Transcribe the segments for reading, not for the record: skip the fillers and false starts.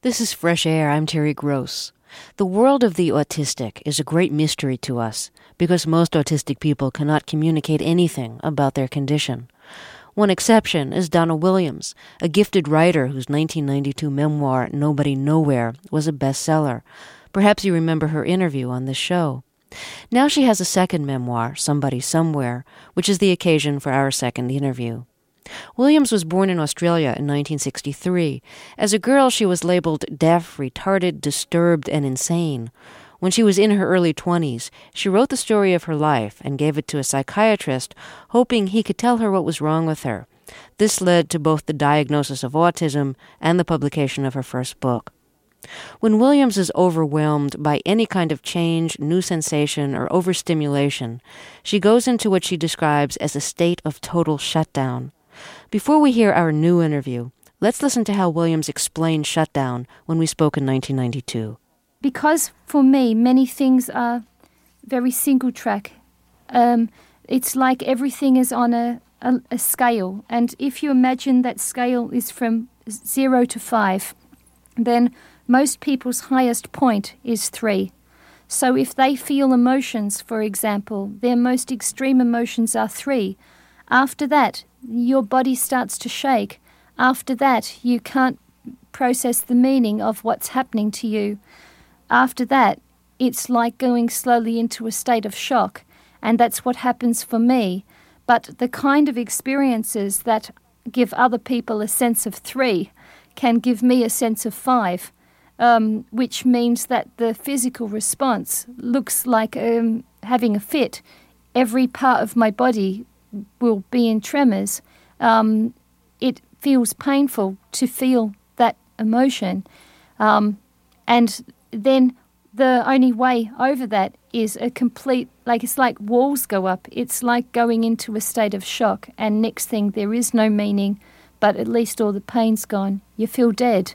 This is Fresh Air. I'm Terry Gross. The world of the autistic is a great mystery to us because most autistic people cannot communicate anything about their condition. One exception is Donna Williams, a gifted writer whose 1992 memoir, Nobody Nowhere, was a bestseller. Perhaps you remember her interview on this show. Now she has a second memoir, Somebody Somewhere, which is the occasion for our second interview. Williams was born in Australia in 1963. As a girl, she was labeled deaf, retarded, disturbed, and insane. When she was in her early 20s, she wrote the story of her life and gave it to a psychiatrist, hoping he could tell her what was wrong with her. This led to both the diagnosis of autism and the publication of her first book. When Williams is overwhelmed by any kind of change, new sensation, or overstimulation, she goes into what she describes as a state of total shutdown. Before we hear our new interview, let's listen to how Williams explained shutdown when we spoke in 1992. Because for me, many things are very single track. It's like everything is on a scale. And if you imagine that scale is from 0 to 5, then most people's highest point is 3. So if they feel emotions, for example, their most extreme emotions are 3. After that, your body starts to shake. After that, you can't process the meaning of what's happening to you. After that, it's like going slowly into a state of shock, and that's what happens for me. But the kind of experiences that give other people a sense of 3 can give me a sense of 5, which means that the physical response looks like having a fit. Every part of my body will be in tremors. It feels painful to feel that emotion. And then the only way over that is a complete, it's like walls go up. It's like going into a state of shock. And next thing, there is no meaning, but at least all the pain's gone. You feel dead.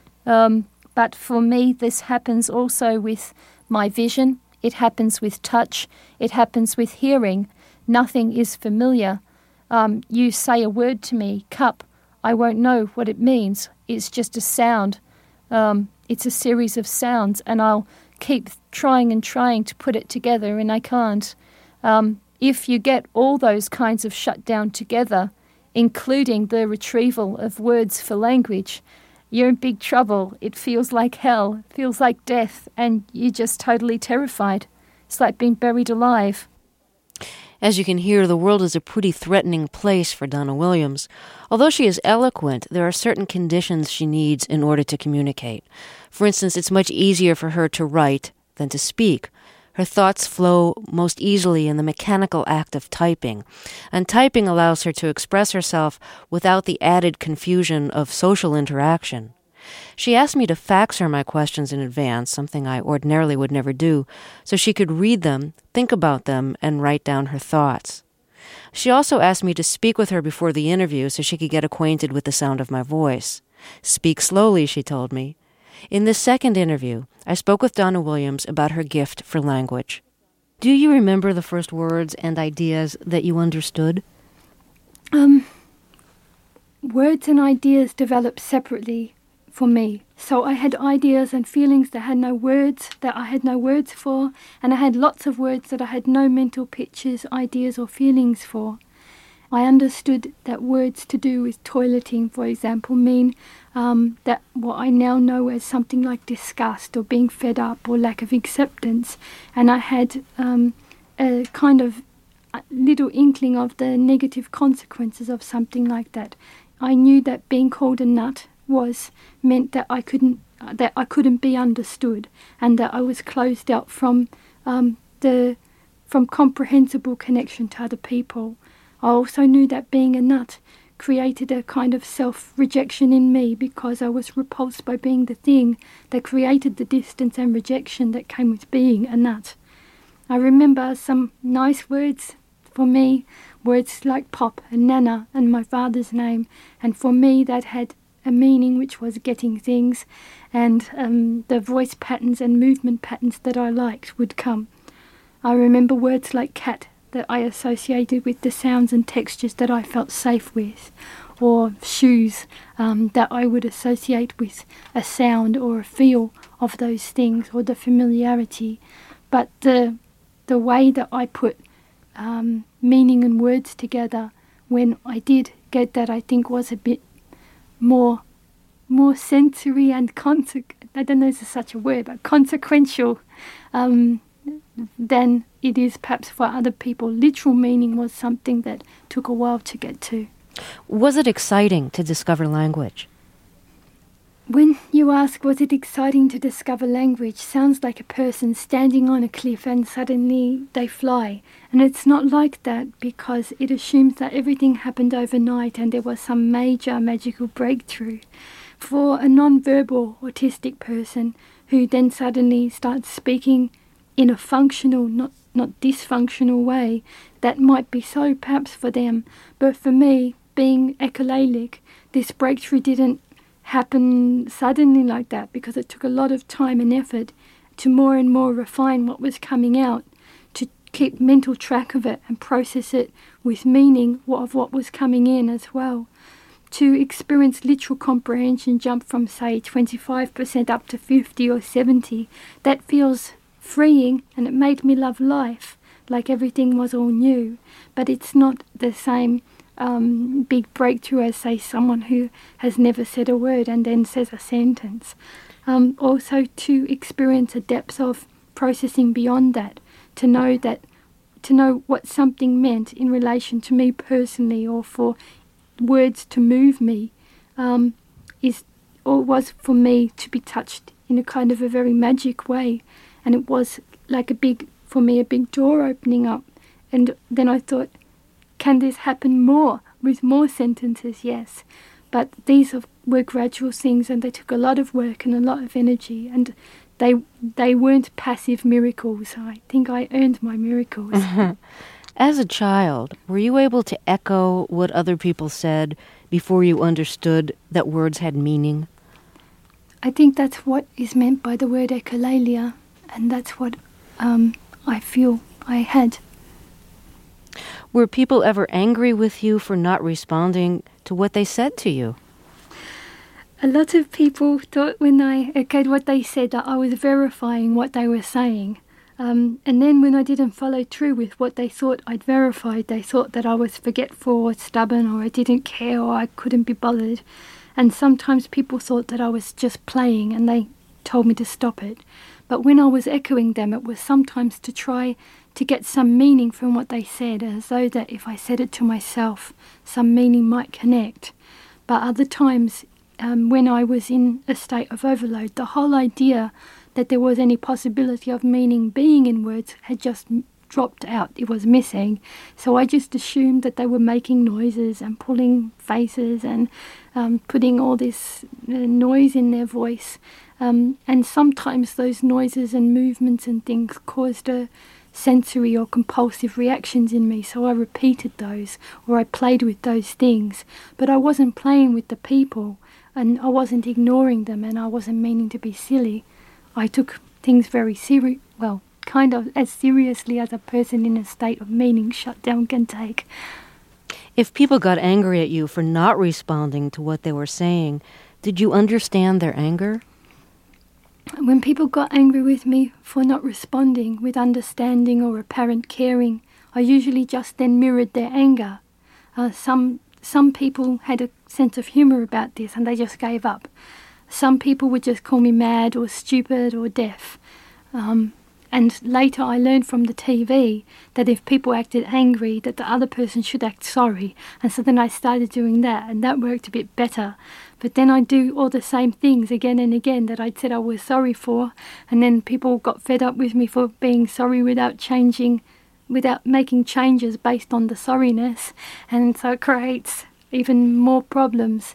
But for me, this happens also with my vision. It happens with touch. It happens with hearing. Nothing is familiar. You say a word to me, cup, I won't know what it means. It's just a sound. It's a series of sounds, and I'll keep trying and trying to put it together, and I can't. If you get all those kinds of shutdown together, including the retrieval of words for language, you're in big trouble. It feels like hell. It feels like death, and you're just totally terrified. It's like being buried alive. As you can hear, the world is a pretty threatening place for Donna Williams. Although she is eloquent, there are certain conditions she needs in order to communicate. For instance, it's much easier for her to write than to speak. Her thoughts flow most easily in the mechanical act of typing, and typing allows her to express herself without the added confusion of social interaction. She asked me to fax her my questions in advance, something I ordinarily would never do, so she could read them, think about them, and write down her thoughts. She also asked me to speak with her before the interview so she could get acquainted with the sound of my voice. Speak slowly, she told me. In this second interview, I spoke with Donna Williams about her gift for language. Do you remember the first words and ideas that you understood? Words and ideas develop separately for me. So I had ideas and feelings that had no words, that I had no words for, and I had lots of words that I had no mental pictures, ideas or feelings for. I understood that words to do with toileting, for example, mean that what I now know as something like disgust or being fed up or lack of acceptance. And I had a kind of little inkling of the negative consequences of something like that. I knew that being called a nut meant that I couldn't be understood, and that I was closed out from comprehensible connection to other people. I also knew that being a nut created a kind of self-rejection in me because I was repulsed by being the thing that created the distance and rejection that came with being a nut. I remember some nice words for me, words like Pop and Nana and my father's name, and for me that had a meaning which was getting things, and the voice patterns and movement patterns that I liked would come. I remember words like cat that I associated with the sounds and textures that I felt safe with, or shoes that I would associate with a sound or a feel of those things or the familiarity. But the way that I put meaning and words together when I did get that, I think was a bit more sensory and I don't know if there's such a word, but consequential than it is perhaps for other people. Literal meaning was something that took a while to get to. Was it exciting to discover language? When you ask, was it exciting to discover language, sounds like a person standing on a cliff and suddenly they fly. And it's not like that, because it assumes that everything happened overnight and there was some major magical breakthrough. For a non-verbal autistic person who then suddenly starts speaking in a functional, not dysfunctional way, that might be so perhaps for them. But for me, being echolalic, this breakthrough didn't happen suddenly like that, because it took a lot of time and effort to more and more refine what was coming out, to keep mental track of it and process it with meaning of what was coming in as well. To experience literal comprehension jump from, say, 25% up to 50 or 70, that feels freeing, and it made me love life, like everything was all new. But it's not the same big breakthrough as, say, someone who has never said a word and then says a sentence. Also to experience a depth of processing beyond that, to know what something meant in relation to me personally, or for words to move me, was for me to be touched in a kind of a very magic way. And it was like a big door opening up. And then I thought, can this happen more with more sentences? Yes. But these were gradual things, and they took a lot of work and a lot of energy, and they weren't passive miracles. I think I earned my miracles. As a child, were you able to echo what other people said before you understood that words had meaning? I think that's what is meant by the word echolalia, and that's what I feel I had. Were people ever angry with you for not responding to what they said to you? A lot of people thought when I echoed what they said that I was verifying what they were saying. And then when I didn't follow through with what they thought I'd verified, they thought that I was forgetful or stubborn, or I didn't care, or I couldn't be bothered. And sometimes people thought that I was just playing, and they told me to stop it. But when I was echoing them, it was sometimes to try to get some meaning from what they said, as though that if I said it to myself, some meaning might connect. But other times, when I was in a state of overload, the whole idea that there was any possibility of meaning being in words had just dropped out. It was missing. So I just assumed that they were making noises and pulling faces and putting all this noise in their voice. And sometimes those noises and movements and things caused a sensory or compulsive reactions in me, so I repeated those, or I played with those things. But I wasn't playing with the people, and I wasn't ignoring them, and I wasn't meaning to be silly. I took things very kind of as seriously as a person in a state of meaning shutdown can take. If people got angry at you for not responding to what they were saying, did you understand their anger? When people got angry with me for not responding with understanding or apparent caring, I usually just then mirrored their anger. Some people had a sense of humour about this, and they just gave up. Some people would just call me mad or stupid or deaf. And later I learned from the TV that if people acted angry, that the other person should act sorry. And so then I started doing that, and that worked a bit better. But then I'd do all the same things again and again that I'd said I was sorry for, and then people got fed up with me for being sorry without making changes based on the sorriness. And so it creates even more problems.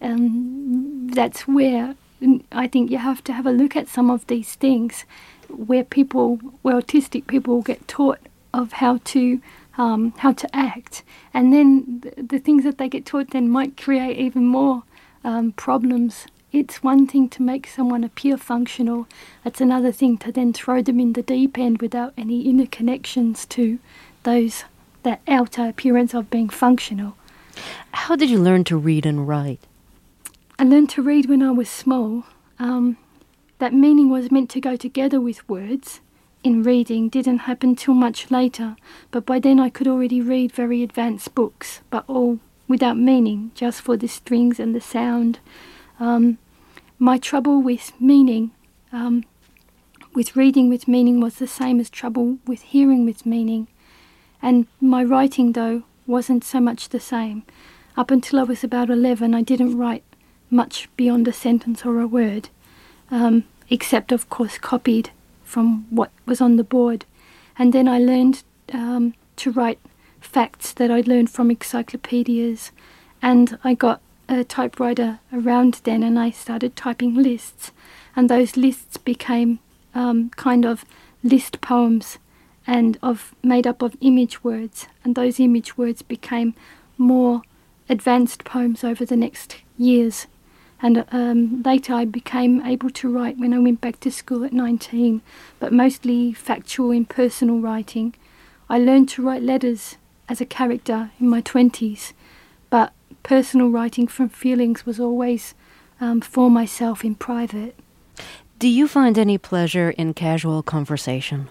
That's where I think you have to have a look at some of these things, where autistic people get taught of how to act, and then the things that they get taught then might create even more problems. It's one thing to make someone appear functional. It's another thing to then throw them in the deep end without any inner connections to that outer appearance of being functional. How did you learn to read and write? I learned to read when I was small. That meaning was meant to go together with words. In reading didn't happen till much later, but by then I could already read very advanced books, but all without meaning, just for the strings and the sound. My trouble with meaning, with reading with meaning, was the same as trouble with hearing with meaning. And my writing, though, wasn't so much the same. Up until I was about 11, I didn't write much beyond a sentence or a word, except, of course, copied from what was on the board. And then I learned to write facts that I'd learned from encyclopedias, and I got a typewriter around then, and I started typing lists, and those lists became kind of list poems and made up of image words, and those image words became more advanced poems over the next years. And later I became able to write when I went back to school at 19, but mostly factual, impersonal writing. I learned to write letters as a character in my 20s, but personal writing from feelings was always for myself in private. Do you find any pleasure in casual conversation?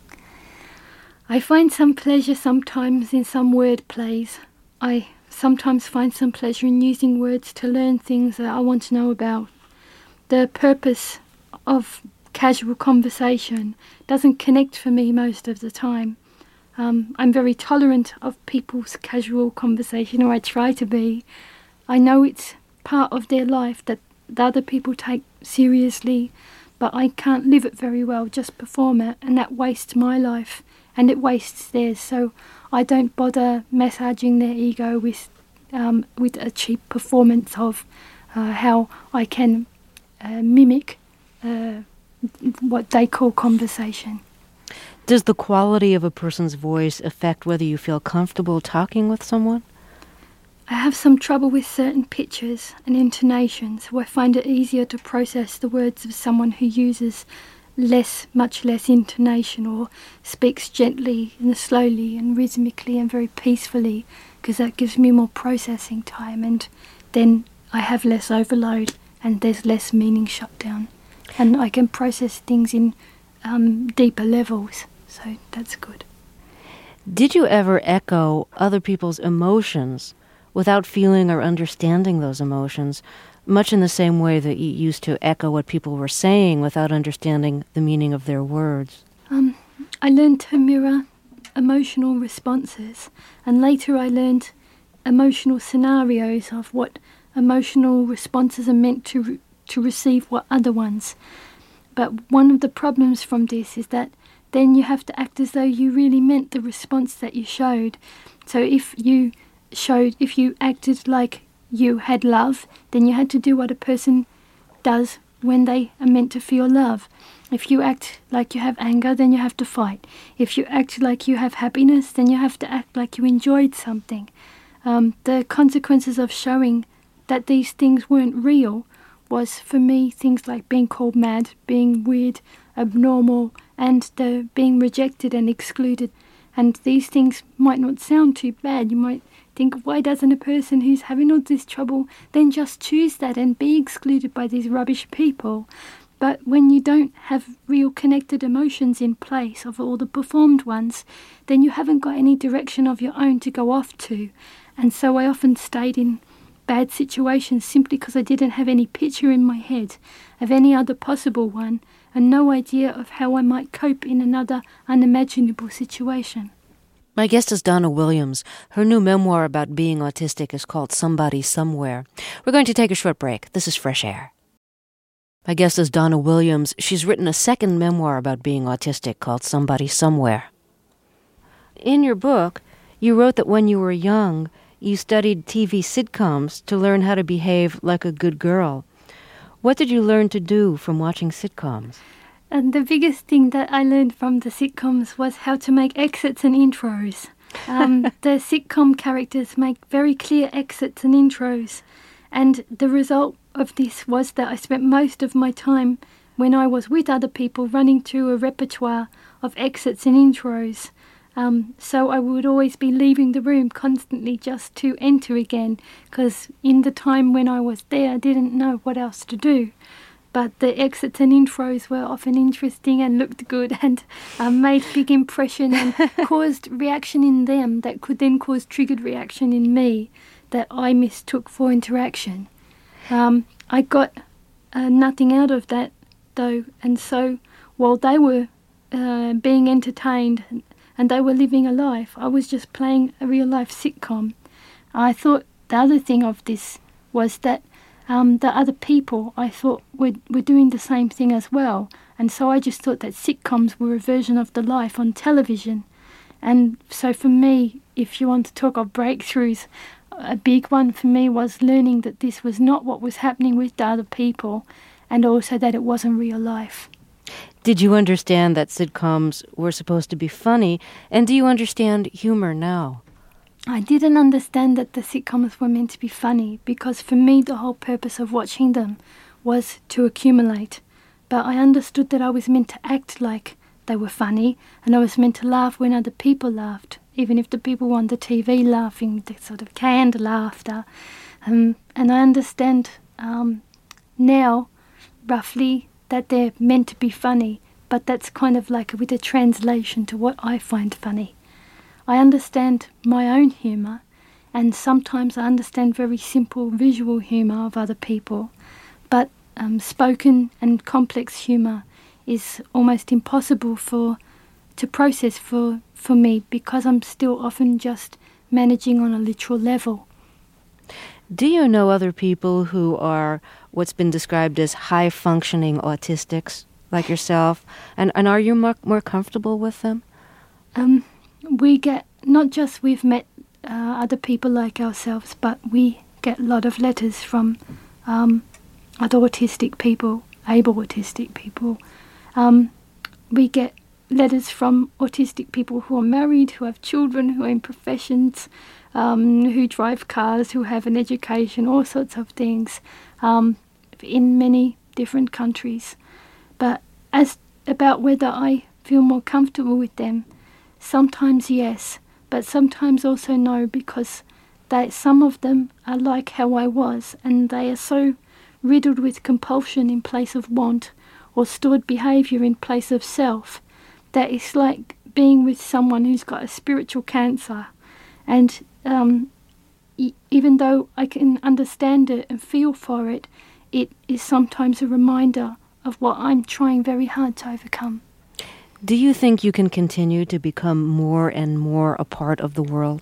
I find some pleasure sometimes in some word plays. I sometimes find some pleasure in using words to learn things that I want to know about. The purpose of casual conversation doesn't connect for me most of the time. I'm very tolerant of people's casual conversation, or I try to be. I know it's part of their life that the other people take seriously, but I can't live it very well, just perform it, and that wastes my life and it wastes theirs. So I don't bother massaging their ego with a cheap performance of how I can mimic what they call conversation. Does the quality of a person's voice affect whether you feel comfortable talking with someone? I have some trouble with certain pitches and intonations, so I find it easier to process the words of someone who uses much less intonation, or speaks gently and slowly and rhythmically and very peacefully, because that gives me more processing time, and then I have less overload and there's less meaning shut down, and I can process things in deeper levels, so that's good. Did you ever echo other people's emotions without feeling or understanding those emotions, much in the same way that you used to echo what people were saying without understanding the meaning of their words? I learned to mirror emotional responses, and later I learned emotional scenarios of what emotional responses are meant to receive what other ones. But one of the problems from this is that then you have to act as though you really meant the response that you showed. So if you acted like you had love, then you had to do what a person does when they are meant to feel love. If you act like you have anger, then you have to fight. If you act like you have happiness, then you have to act like you enjoyed something. The consequences of showing that these things weren't real was, for me, things like being called mad, being weird, abnormal, and being rejected and excluded. And these things might not sound too bad. You might think, why doesn't a person who's having all this trouble then just choose that and be excluded by these rubbish people? But when you don't have real connected emotions in place of all the performed ones, then you haven't got any direction of your own to go off to. And so I often stayed in bad situations simply because I didn't have any picture in my head of any other possible one, and no idea of how I might cope in another unimaginable situation. My guest is Donna Williams. Her new memoir about being autistic is called Somebody Somewhere. We're going to take a short break. This is Fresh Air. My guest is Donna Williams. She's written a second memoir about being autistic called Somebody Somewhere. In your book, you wrote that when you were young, you studied TV sitcoms to learn how to behave like a good girl. What did you learn to do from watching sitcoms? And the biggest thing that I learned from the sitcoms was how to make exits and intros. The sitcom characters make very clear exits and intros. And the result of this was that I spent most of my time when I was with other people running through a repertoire of exits and intros. So I would always be leaving the room constantly just to enter again, because in the time when I was there, I didn't know what else to do. But the exits and intros were often interesting and looked good and made big impression and caused reaction in them that could then cause triggered reaction in me that I mistook for interaction. I got nothing out of that, though, and so while they were being entertained and they were living a life, I was just playing a real-life sitcom. I thought the other thing of this was that the other people, I thought, were doing the same thing as well. And so I just thought that sitcoms were a version of the life on television. And so for me, if you want to talk of breakthroughs, a big one for me was learning that this was not what was happening with the other people, and also that it wasn't real life. Did you understand that sitcoms were supposed to be funny? And do you understand humor now? I didn't understand that the sitcoms were meant to be funny, because for me the whole purpose of watching them was to accumulate. But I understood that I was meant to act like they were funny, and I was meant to laugh when other people laughed, even if the people on the TV laughing with the sort of canned laughter. And I understand now, roughly, that they're meant to be funny, but that's kind of like with a translation to what I find funny. I understand my own humour, and sometimes I understand very simple visual humour of other people, but spoken and complex humour is almost impossible to process for me, because I'm still often just managing on a literal level. Do you know other people who are what's been described as high-functioning autistics, like yourself? And are you more comfortable with them? We get, not just we've met other people like ourselves, but we get a lot of letters from other autistic people, able autistic people. We get letters from autistic people who are married, who have children, who are in professions, who drive cars, who have an education, all sorts of things, in many different countries. But as about whether I feel more comfortable with them, sometimes yes, but sometimes also no, because some of them are like how I was, and they are so riddled with compulsion in place of want, or stored behaviour in place of self, that it's like being with someone who's got a spiritual cancer. And even though I can understand it and feel for it, it is sometimes a reminder of what I'm trying very hard to overcome. Do you think you can continue to become more and more a part of the world?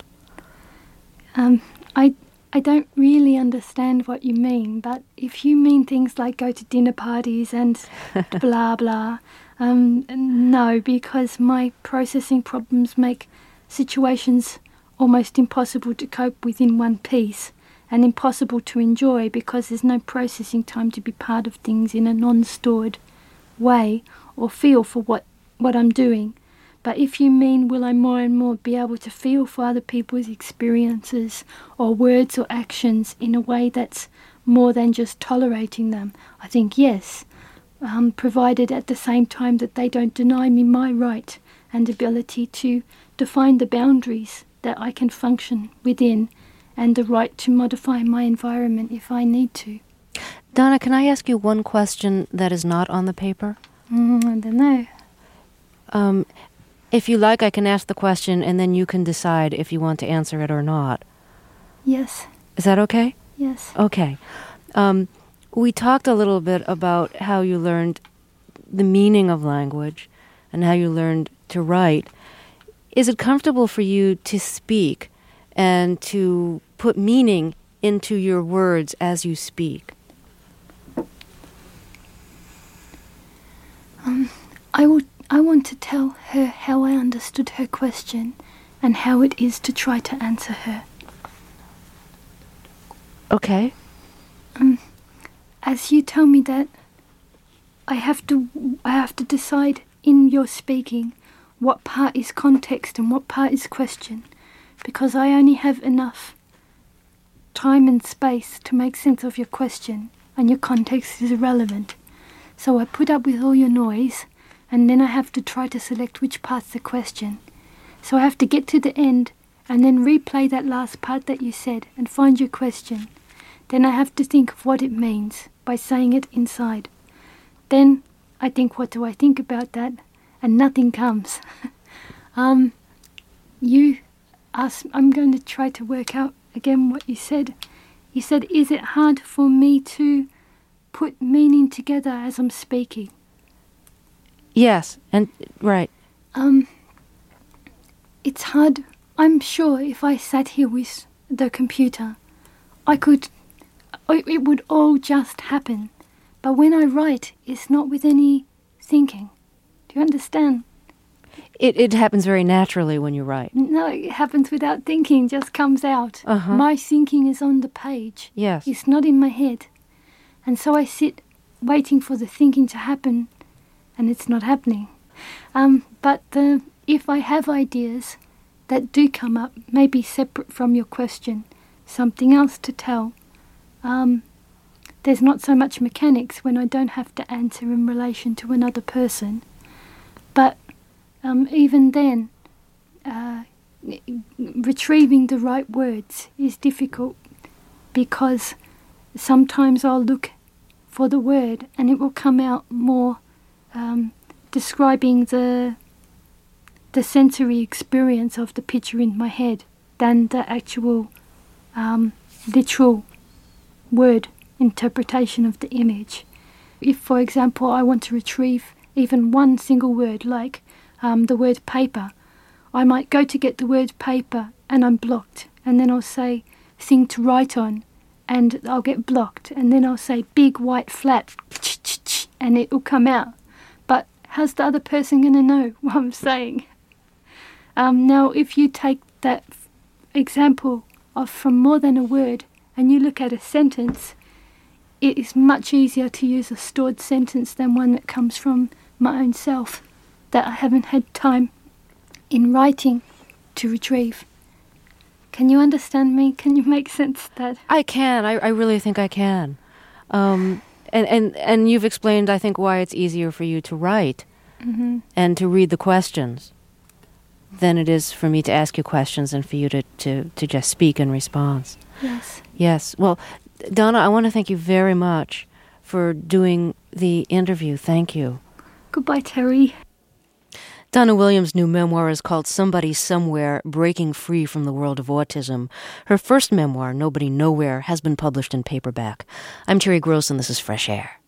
I don't really understand what you mean, but if you mean things like go to dinner parties and blah blah, no, because my processing problems make situations almost impossible to cope with in one piece, and impossible to enjoy because there's no processing time to be part of things in a non-stored way or feel for what I'm doing. But if you mean will I more and more be able to feel for other people's experiences or words or actions in a way that's more than just tolerating them, I think yes, provided at the same time that they don't deny me my right and ability to define the boundaries that I can function within, and the right to modify my environment if I need to. Donna, can I ask you one question that is not on the paper? I don't know. If you like, I can ask the question and then you can decide if you want to answer it or not. Yes. Is that okay? Yes. Okay. We talked a little bit about how you learned the meaning of language and how you learned to write. Is it comfortable for you to speak and to put meaning into your words as you speak? I want to tell her how I understood her question and how it is to try to answer her. Okay. As you tell me that, I have to decide in your speaking what part is context and what part is question, because I only have enough time and space to make sense of your question, and your context is irrelevant. So I put up with all your noise, and then I have to try to select which part's the question. So I have to get to the end and then replay that last part that you said and find your question. Then I have to think of what it means by saying it inside. Then I think, what do I think about that? And nothing comes. You asked, I'm going to try to work out again what you said. You said, is it hard for me to put meaning together as I'm speaking? Yes, and right. It's hard. I'm sure if I sat here with the computer, it would all just happen. But when I write, it's not with any thinking. Do you understand? It happens very naturally when you write. No, it happens without thinking, just comes out. My thinking is on the page. Yes. It's not in my head. And so I sit waiting for the thinking to happen, and it's not happening. But if I have ideas that do come up, maybe separate from your question, something else to tell, there's not so much mechanics when I don't have to answer in relation to another person. But even then, retrieving the right words is difficult, because sometimes I'll look for the word and it will come out more describing the sensory experience of the picture in my head than the actual literal word interpretation of the image. If, for example, I want to retrieve even one single word, like the word paper, I might go to get the word paper and I'm blocked, and then I'll say thing to write on and I'll get blocked, and then I'll say big white flat and it will come out. But how's the other person going to know what I'm saying? Now, if you take that example of from more than a word and you look at a sentence, it is much easier to use a stored sentence than one that comes from my own self that I haven't had time in writing to retrieve. Can you understand me? Can you make sense of that? I can. I really think I can. And you've explained, I think, why it's easier for you to write and to read the questions than it is for me to ask you questions and for you to just speak in response. Yes. Yes. Well, Donna, I want to thank you very much for doing the interview. Thank you. Goodbye, Terry. Donna Williams' new memoir is called Somebody Somewhere, Breaking Free from the World of Autism. Her first memoir, Nobody Nowhere, has been published in paperback. I'm Terry Gross, and this is Fresh Air.